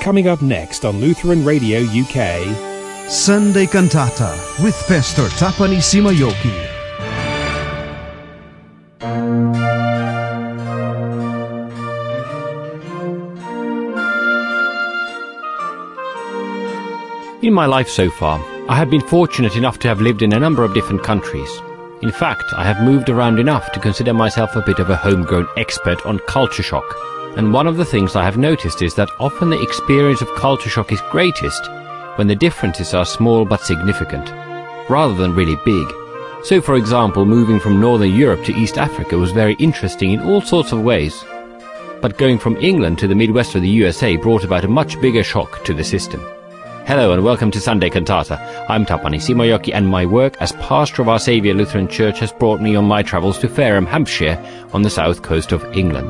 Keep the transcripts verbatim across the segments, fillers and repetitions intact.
Coming up next on Lutheran Radio U K, Sunday Cantata with Pastor Tapani Simayoki. In my life so far, I have been fortunate enough to have lived in a number of different countries. In fact, I have moved around enough to consider myself a bit of a homegrown expert on culture shock. And one of the things I have noticed is that often the experience of culture shock is greatest when the differences are small but significant, rather than really big. So for example, moving from Northern Europe to East Africa was very interesting in all sorts of ways. But going from England to the Midwest of the U S A brought about a much bigger shock to the system. Hello and welcome to Sunday Cantata. I'm Tapani Simayoki, and my work as pastor of Our Saviour Lutheran Church has brought me on my travels to Fareham, Hampshire, on the south coast of England.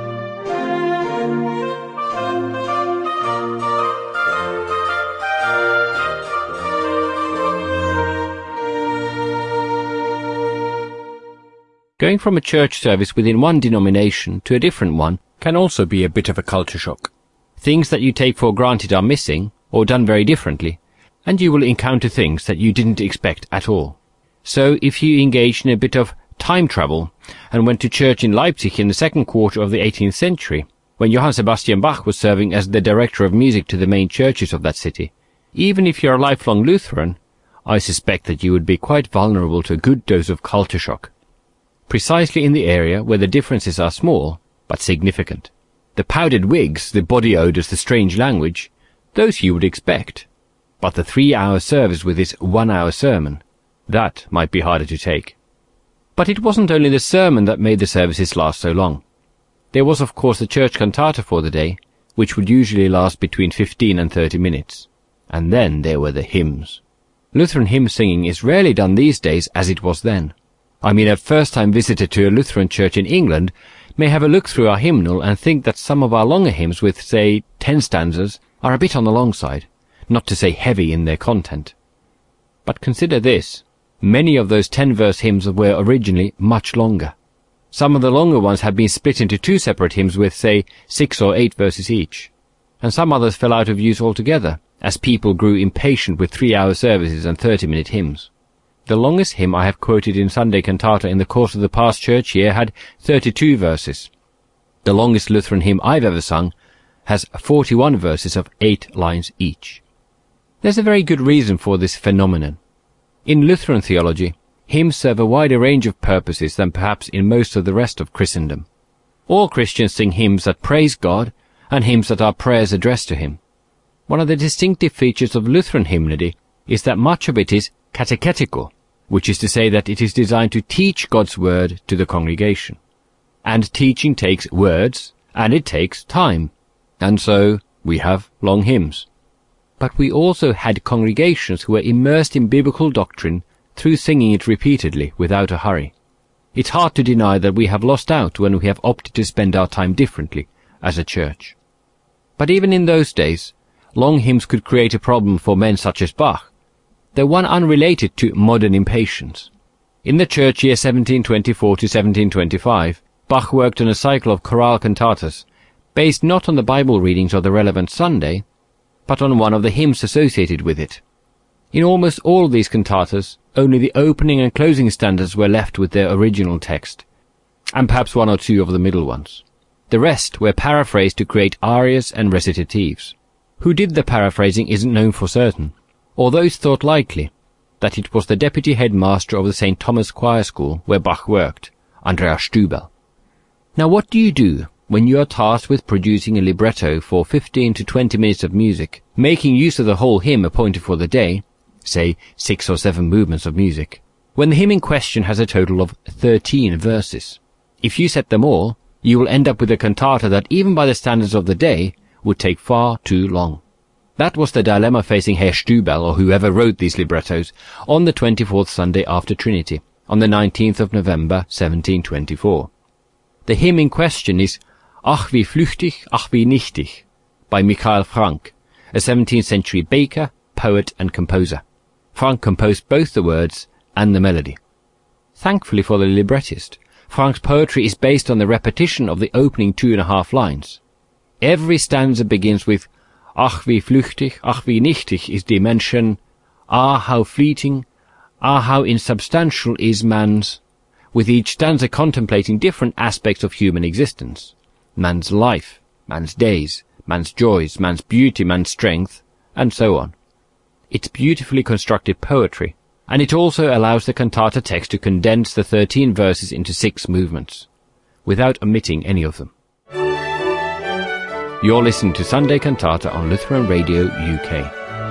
Going from a church service within one denomination to a different one can also be a bit of a culture shock. Things that you take for granted are missing, or done very differently, and you will encounter things that you didn't expect at all. So if you engaged in a bit of time travel and went to church in Leipzig in the second quarter of the eighteenth century, when Johann Sebastian Bach was serving as the director of music to the main churches of that city, even if you're a lifelong Lutheran, I suspect that you would be quite vulnerable to a good dose of culture shock. Precisely in the area where the differences are small, but significant. The powdered wigs, the body odours, the strange language, those you would expect. But the three-hour service with its one-hour sermon, that might be harder to take. But it wasn't only the sermon that made the services last so long. There was of course the church cantata for the day, which would usually last between fifteen and thirty minutes. And then there were the hymns. Lutheran hymn singing is rarely done these days as it was then. I mean, a first-time visitor to a Lutheran church in England may have a look through our hymnal and think that some of our longer hymns with, say, ten stanzas are a bit on the long side, not to say heavy in their content. But consider this. Many of those ten-verse hymns were originally much longer. Some of the longer ones have been split into two separate hymns with, say, six or eight verses each. And some others fell out of use altogether, as people grew impatient with three-hour services and thirty-minute hymns. The longest hymn I have quoted in Sunday Cantata in the course of the past church year had thirty-two verses. The longest Lutheran hymn I've ever sung has forty-one verses of eight lines each. There's a very good reason for this phenomenon. In Lutheran theology, hymns serve a wider range of purposes than perhaps in most of the rest of Christendom. All Christians sing hymns that praise God and hymns that are prayers addressed to Him. One of the distinctive features of Lutheran hymnody is that much of it is catechetical, which is to say that it is designed to teach God's word to the congregation. And teaching takes words, and it takes time. And so we have long hymns. But we also had congregations who were immersed in biblical doctrine through singing it repeatedly without a hurry. It's hard to deny that we have lost out when we have opted to spend our time differently as a church. But even in those days, long hymns could create a problem for men such as Bach, though one unrelated to modern impatience. In the church year seventeen twenty-four to seventeen twenty-five, Bach worked on a cycle of chorale cantatas, based not on the Bible readings of the relevant Sunday, but on one of the hymns associated with it. In almost all of these cantatas, only the opening and closing stanzas were left with their original text, and perhaps one or two of the middle ones. The rest were paraphrased to create arias and recitatives. Who did the paraphrasing isn't known for certain, although it's thought likely that it was the deputy headmaster of the Saint Thomas Choir School where Bach worked, Andreas Stübel. Now what do you do when you are tasked with producing a libretto for fifteen to twenty minutes of music, making use of the whole hymn appointed for the day, say six or seven movements of music, when the hymn in question has a total of thirteen verses? If you set them all, you will end up with a cantata that, even by the standards of the day, would take far too long. That was the dilemma facing Herr Stübel, or whoever wrote these librettos, on the twenty-fourth Sunday after Trinity, on the nineteenth of November, seventeen twenty-four. The hymn in question is Ach wie flüchtig, ach wie nichtig, by Michael Frank, a seventeenth century baker, poet and composer. Frank composed both the words and the melody. Thankfully for the librettist, Frank's poetry is based on the repetition of the opening two and a half lines. Every stanza begins with Ach wie flüchtig, ach wie nichtig is die Menschen, ah how fleeting, ah how insubstantial is man's, with each stanza contemplating different aspects of human existence. Man's life, man's days, man's joys, man's beauty, man's strength, and so on. It's beautifully constructed poetry, and it also allows the cantata text to condense the thirteen verses into six movements, without omitting any of them. You're listening to Sunday Cantata on Lutheran Radio U K.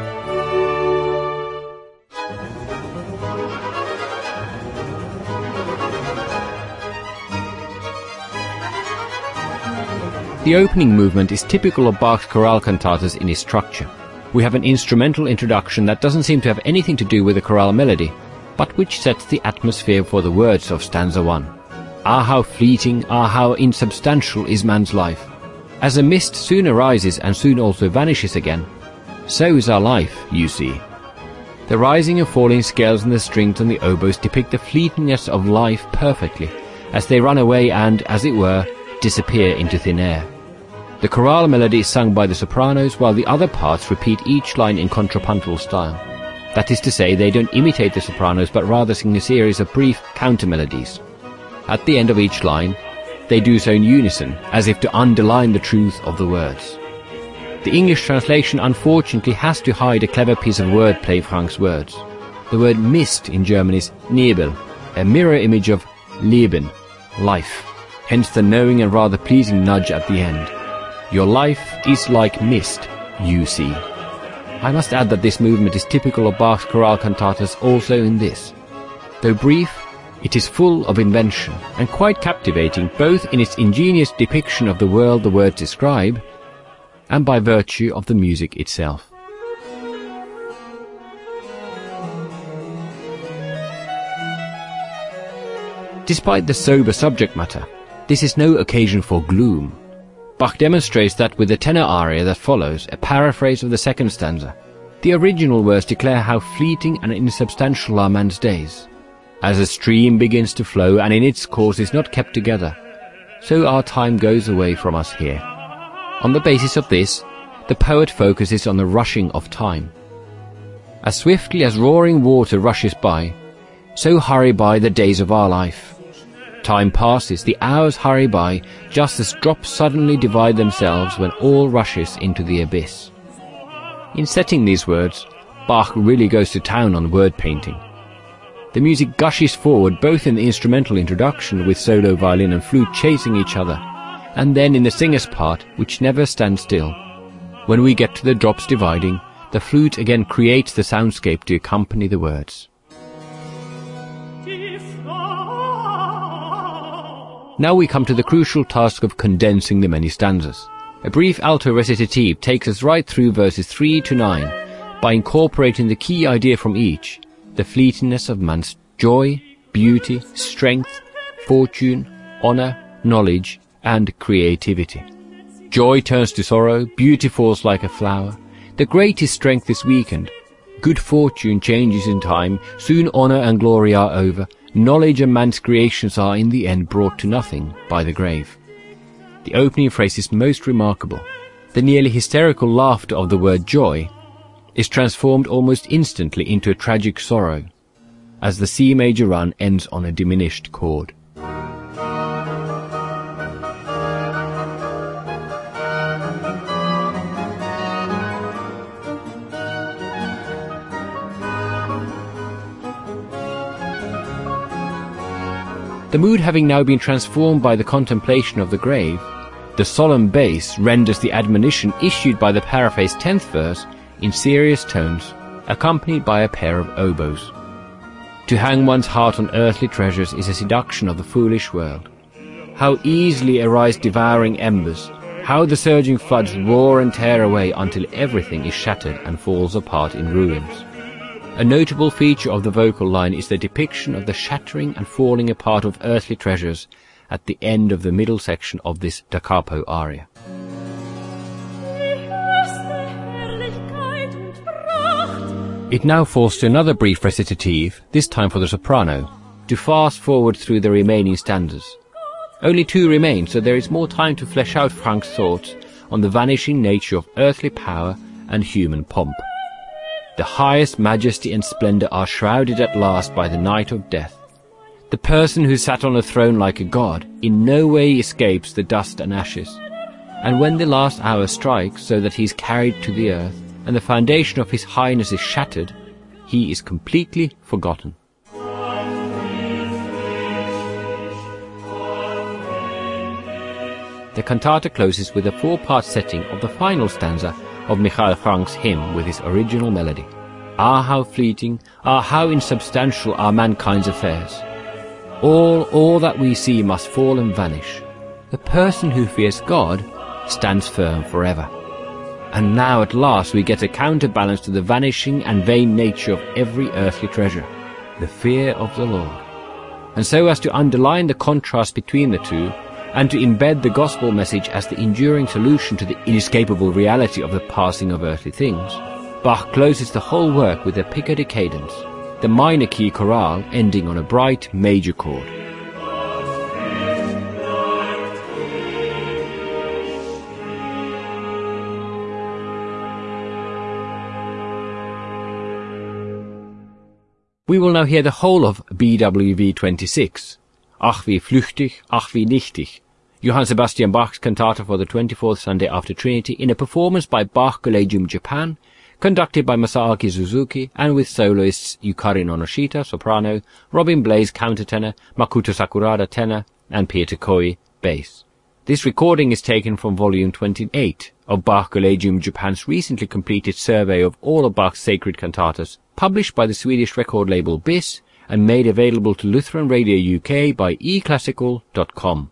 The opening movement is typical of Bach's chorale cantatas in its structure. We have an instrumental introduction that doesn't seem to have anything to do with the chorale melody, but which sets the atmosphere for the words of stanza one. Ah how fleeting, ah how insubstantial is man's life. As a mist soon arises and soon also vanishes again, so is our life, you see. The rising and falling scales and the strings and the oboes depict the fleetingness of life perfectly, as they run away and, as it were, disappear into thin air. The chorale melody is sung by the sopranos, while the other parts repeat each line in contrapuntal style. That is to say, they don't imitate the sopranos, but rather sing a series of brief counter-melodies. At the end of each line, they do so in unison, as if to underline the truth of the words. The English translation unfortunately has to hide a clever piece of wordplay Frank's words. The word mist in German is Nebel, a mirror image of Leben, life, hence the knowing and rather pleasing nudge at the end. Your life is like mist, you see. I must add that this movement is typical of Bach's chorale cantatas also in this. Though brief, it is full of invention and quite captivating both in its ingenious depiction of the world the words describe and by virtue of the music itself. Despite the sober subject matter, this is no occasion for gloom. Bach demonstrates that with the tenor aria that follows, a paraphrase of the second stanza. The original words declare how fleeting and insubstantial are man's days. As a stream begins to flow and in its course is not kept together, so our time goes away from us here. On the basis of this, the poet focuses on the rushing of time. As swiftly as roaring water rushes by, so hurry by the days of our life. Time passes, the hours hurry by, just as drops suddenly divide themselves when all rushes into the abyss. In setting these words, Bach really goes to town on word painting. The music gushes forward both in the instrumental introduction with solo violin and flute chasing each other, and then in the singer's part, which never stands still. When we get to the drops dividing, the flute again creates the soundscape to accompany the words. Now we come to the crucial task of condensing the many stanzas. A brief alto recitative takes us right through verses three to nine by incorporating the key idea from each, the fleetingness of man's joy, beauty, strength, fortune, honor, knowledge, and creativity. Joy turns to sorrow, beauty falls like a flower, the greatest strength is weakened, good fortune changes in time, soon honor and glory are over, knowledge and man's creations are in the end brought to nothing by the grave. The opening phrase is most remarkable. The nearly hysterical laughter of the word joy is transformed almost instantly into a tragic sorrow, as the C major run ends on a diminished chord. The mood having now been transformed by the contemplation of the grave, the solemn bass renders the admonition issued by the paraphrased tenth verse in serious tones, accompanied by a pair of oboes. To hang one's heart on earthly treasures is a seduction of the foolish world. How easily arise devouring embers, how the surging floods roar and tear away until everything is shattered and falls apart in ruins. A notable feature of the vocal line is the depiction of the shattering and falling apart of earthly treasures at the end of the middle section of this Da Capo aria. It now falls to another brief recitative, this time for the soprano, to fast forward through the remaining stanzas. Only two remain, so there is more time to flesh out Frank's thoughts on the vanishing nature of earthly power and human pomp. The highest majesty and splendor are shrouded at last by the night of death. The person who sat on a throne like a god in no way escapes the dust and ashes. And when the last hour strikes so that he is carried to the earth, and the foundation of his highness is shattered, he is completely forgotten. The cantata closes with a four-part setting of the final stanza of Michael Frank's hymn with his original melody. Ah, how fleeting, ah, how insubstantial are mankind's affairs. All, all that we see must fall and vanish. The person who fears God stands firm forever. And now at last we get a counterbalance to the vanishing and vain nature of every earthly treasure, the fear of the Lord. And so as to underline the contrast between the two, and to embed the gospel message as the enduring solution to the inescapable reality of the passing of earthly things, Bach closes the whole work with a Picardy cadence, the minor key chorale ending on a bright major chord. We will now hear the whole of B W V twenty-six, Ach wie flüchtig, ach wie nichtig, Johann Sebastian Bach's cantata for the twenty-fourth Sunday after Trinity, in a performance by Bach Collegium Japan, conducted by Masaaki Suzuki, and with soloists Yukari Nonoshita, soprano, Robin Blaze, countertenor, Makoto Sakurada, tenor, and Peter Koi, bass. This recording is taken from volume twenty-eight of Bach Collegium Japan's recently completed survey of all of Bach's sacred cantatas, published by the Swedish record label B I S, and made available to Lutheran Radio U K by e classical dot com.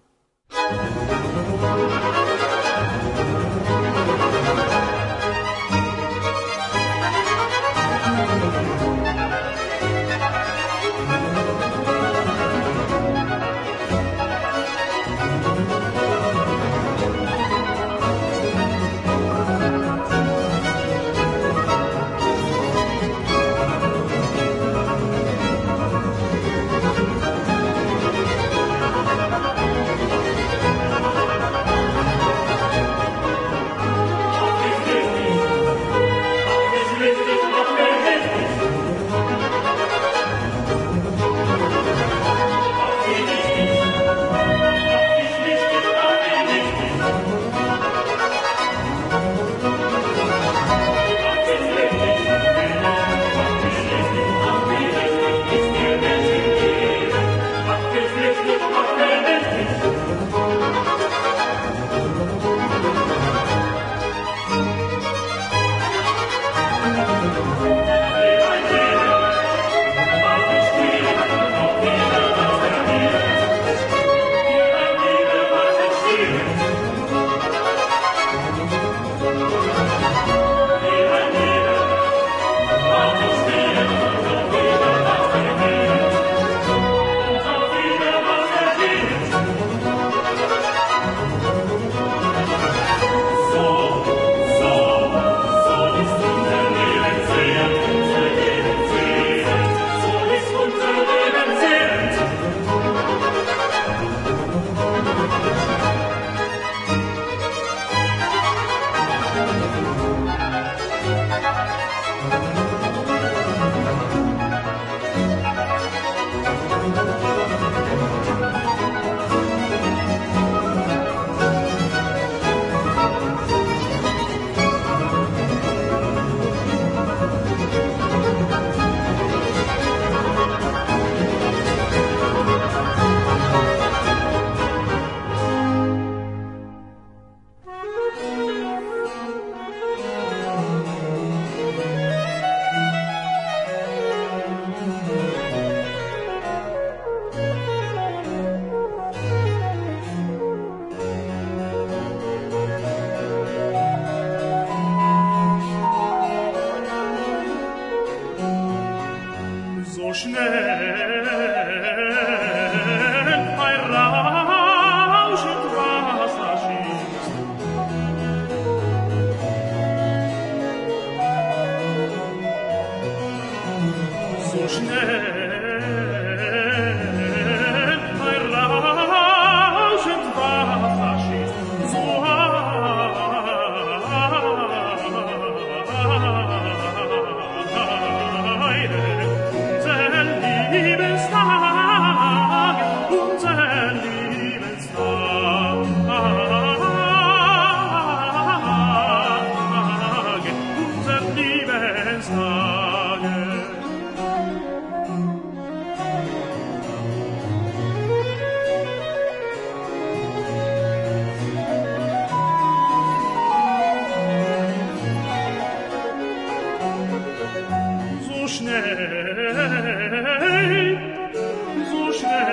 schnell, so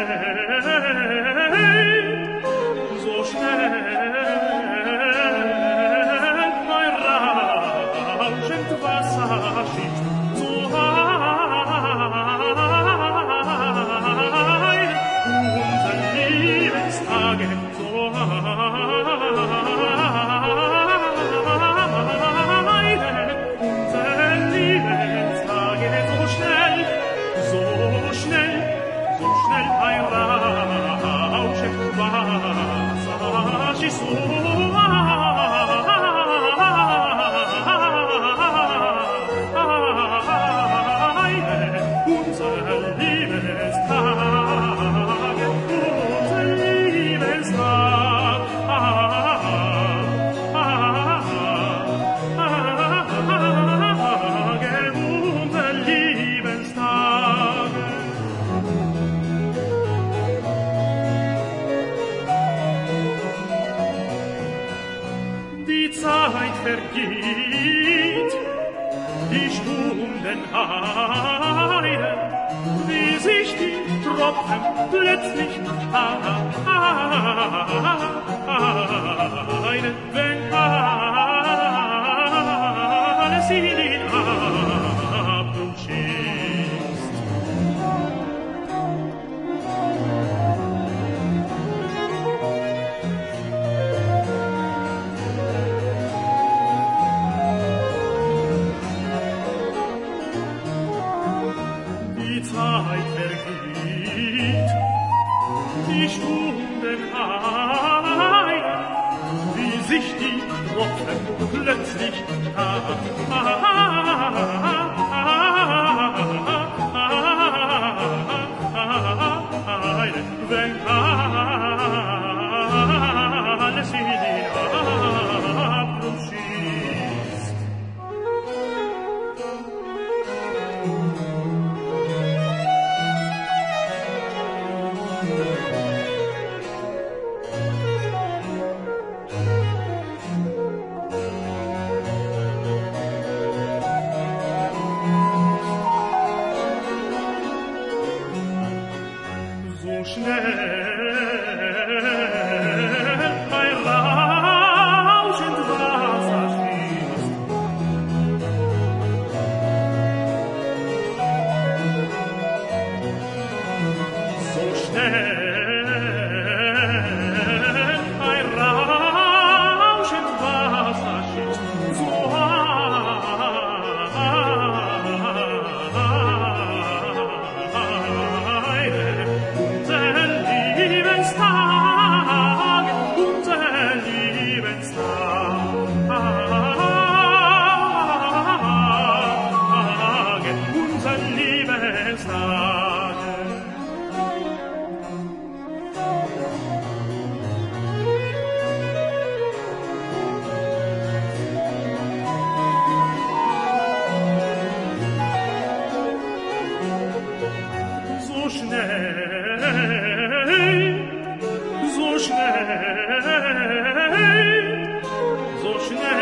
schnell, so schnell, mein rauschend Wasser schießt so heil, unser Lebenstage so heil, unser Lebenstage so schnell, so schnell, so schnell ein rauschend Wasser schießt so vergeht, die Stunden eilen, wie sich die Tropfen plötzlich eilen, wenn alles in den Abgrund schießt. Die Zeit vergeht, die Stunden eilen, wie sich die Tropfen plötzlich eilen, wenn alles in den Abgrund schießt. So schnell ein rauschend Wasser schießt, so schnell ein rauschend Wasser schießt, so heil, unser Lebenstag, unser Lebenstag, unser Lebenstag. So schnell, so schnell, so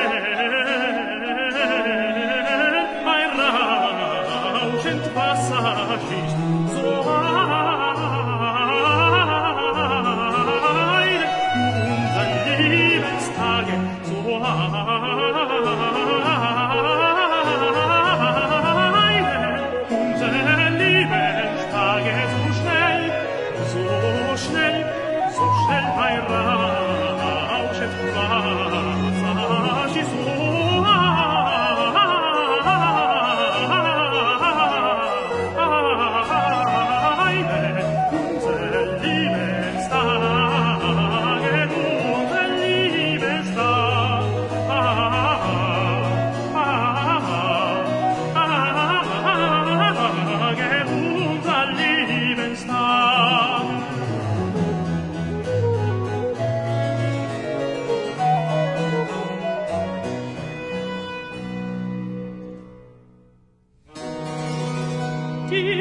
schnell, ein rauschend Wasser schießt so heil, unser Lebenstage so heil, unser Lebenstage so schnell, so schnell, so schnell ein rauschend Wasser schießt so heil, unser Lebenstage, unser Lebenstag, unser Lebenstag. Die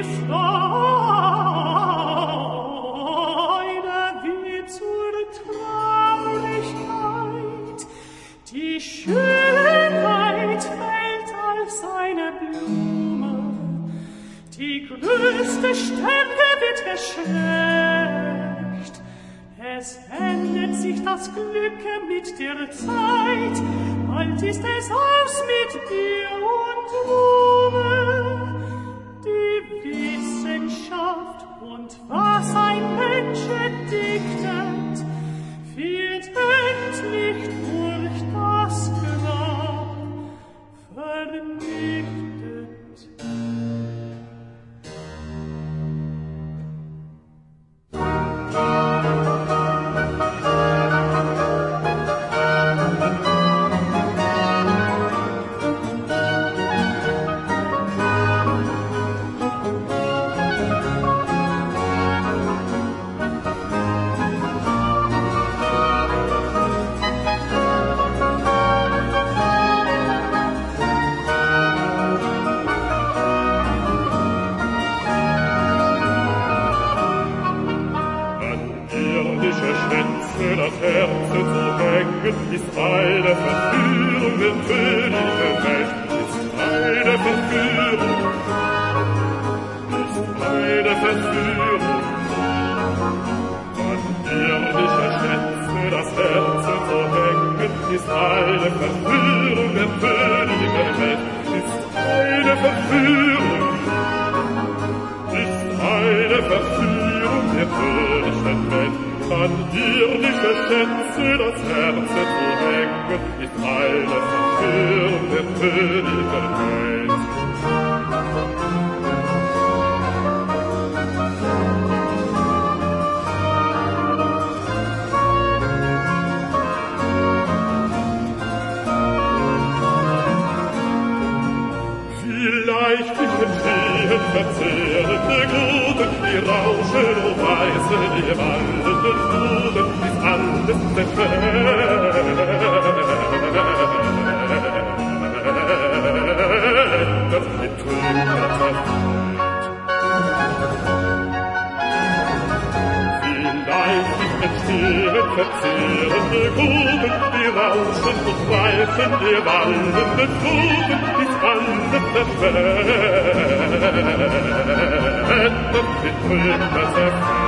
Freude wird zur Traurigkeit, die Schönheit fällt als eine Blume Die größte Stärke wird geschwächt. Es ändert sich das Glück mit der Zeit. Bald ist es aus mit dir und Ruhe. Die Wissenschaft und was ein Mensch entdickt, wird endlich durch das Grab vernichtet. Ist eine Verführung, den König Welt, ist eine Verführung, ist eine Verführung. An irdische Schätze das Herz zu hängen, ist eine Verführung, den König Welt, ist eine Verführung, ist eine Verführung, der König Welt. An irdische Schätze das Herz zu hängen, ist eine Verführung der Königkeit. Vielleicht ich entstehen verzehrende Guten, die rauschen und weißen, die wallenden Fluten, ist alles zerfällt, mit Trüber zerfällt. Vielleicht ich entstehen verzehrende Guten, die rauschen und weißen, die wallenden Fluten, ist alles zerfällt, mit Trüber zerfällt.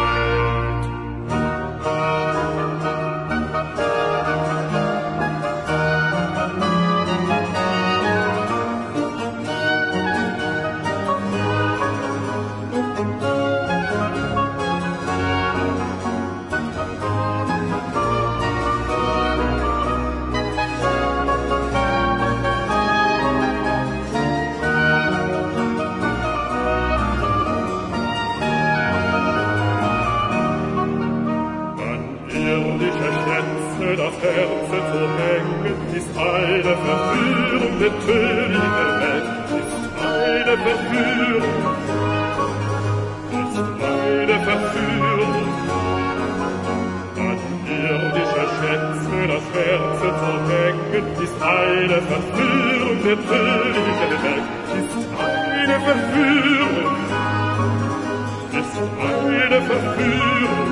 Das Herz zu hängen, ist eine Verführung der Könige Welt, ist eine Verführung, ist eine Verführung. An irdische Schätze das Herz zu hängen, ist eine Verführung der Könige Welt, ist eine Verführung, ist eine Verführung.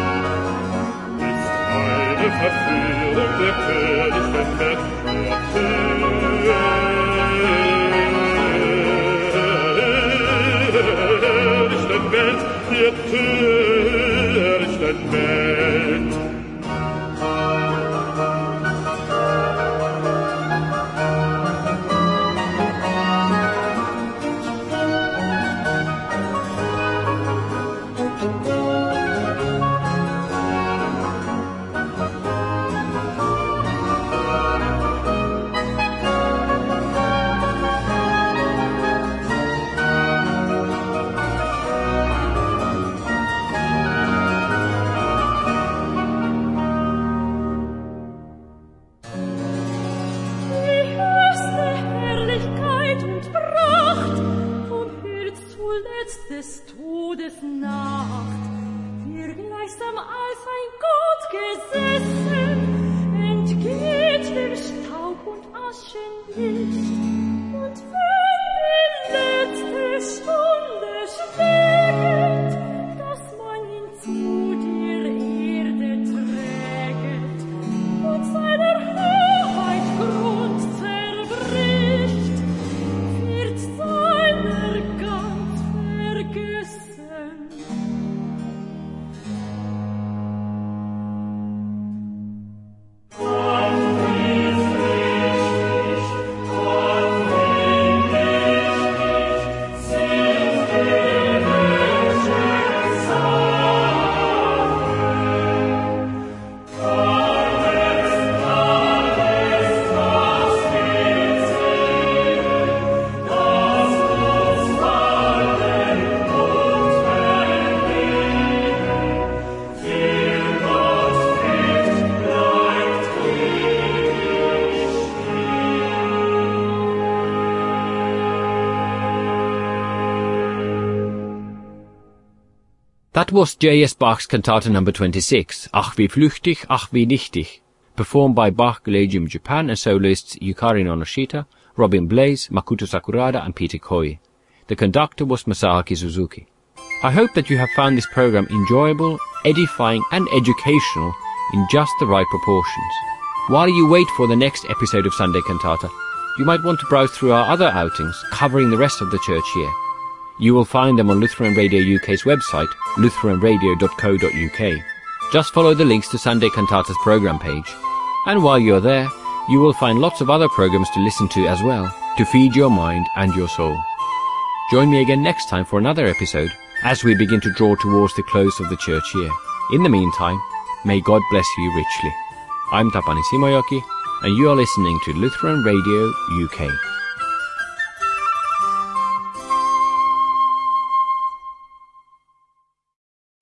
Eine Verführung der Königin Welt, der törichten Welt, der törichten Welt. Des Todes Nacht, wir gleichsam als ein Gott gesessen, entgeht dem Staub und Aschenlicht, und wenn die letzte Stunde schlägt, dass man ihn zu der Erde trägt und seiner Hoheit Grund zerbricht, wird seiner Gang That was J S Bach's cantata number twenty-six, Ach wie flüchtig, ach wie nichtig, performed by Bach Collegium Japan and soloists Yukari Nonoshita, Robin Blaze, Makoto Sakurada and Peter Koi. The conductor was Masaaki Suzuki. I hope that you have found this program enjoyable, edifying and educational in just the right proportions. While you wait for the next episode of Sunday Cantata, you might want to browse through our other outings covering the rest of the church year. You will find them on Lutheran Radio U K's website, lutheran radio dot co dot u k. Just follow the links to Sunday Cantata's program page. And while you're there, you will find lots of other programs to listen to as well, to feed your mind and your soul. Join me again next time for another episode as we begin to draw towards the close of the church year. In the meantime, may God bless you richly. I'm Tapani Simoyoki, and you are listening to Lutheran Radio U K.